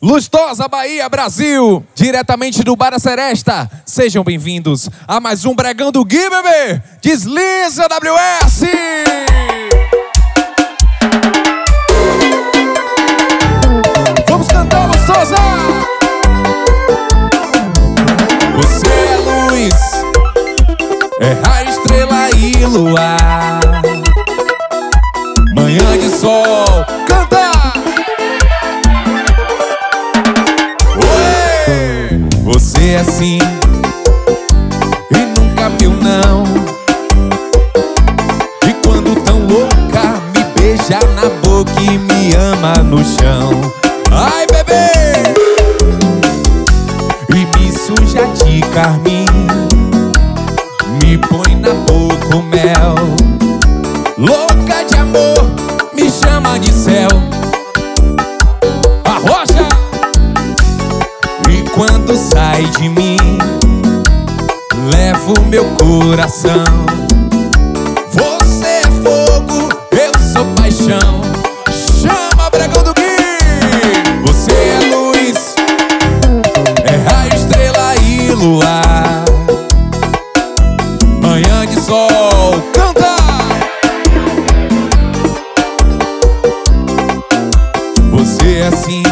Lustosa, Bahia, Brasil, diretamente do Bar da Seresta. Sejam bem-vindos a mais um Bregão do Gui, bebê. Desliza, WS. Vamos cantar, Lustosa. Você é luz, é raio, estrela e luar, manhã de sol, canta. Você é assim e nunca viu não. E quando tão louca, me beija na boca e me ama no chão. Ai, bebê! E me suja de carmim, me põe na boca o mel. Louca de amor, me chama de céu. Arrocha! E quando sai de mim, levo meu coração. Você é fogo, eu sou paixão. Chama, Bregão do Gui. Você é luz, é raio, estrela e luar, manhã de sol, canta. Você é assim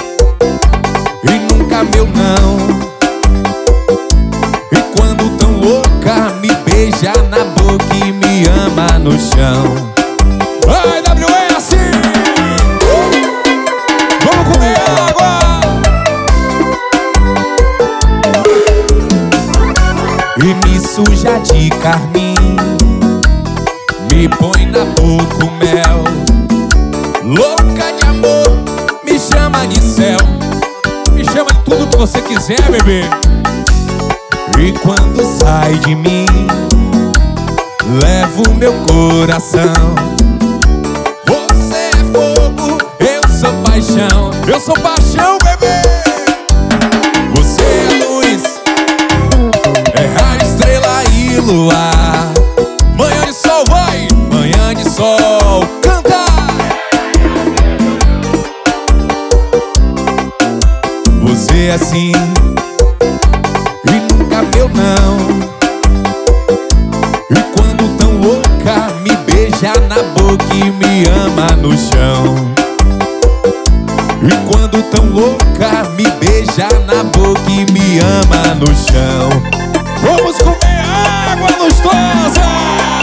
e nunca meu não. E quando tão louca, me beija na boca e me ama no chão. Ai, WS! Vamos comer água! E me suja de carmim, me põe na boca o mel. Louca de amor, me chama de céu. Me chama de tudo que você quiser, bebê. E quando sai de mim, levo meu coração. Você é fogo, eu sou paixão. Eu sou paixão, bebê. Você é luz, é raio, estrela e luar, manhã de sol, vai, manhã de sol, canta. Você é assim e nunca meu não. E quando tão louca, me beija na boca e me ama no chão. E quando tão louca, me beija na boca e me ama no chão. Vamos comer água, Lustosa!